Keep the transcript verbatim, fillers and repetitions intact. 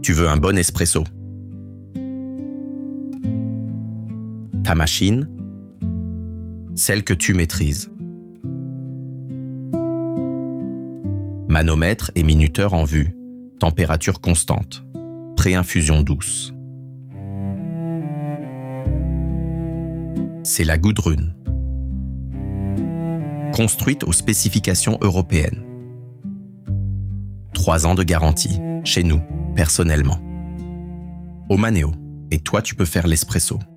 Tu veux un bon espresso. Ta machine, celle que tu maîtrises. Manomètre et minuteur en vue, température constante, pré-infusion douce. C'est la Gudrun. Construite aux spécifications européennes. Trois ans de garantie, chez nous, personnellement. Omaneo, et toi tu peux faire l'espresso.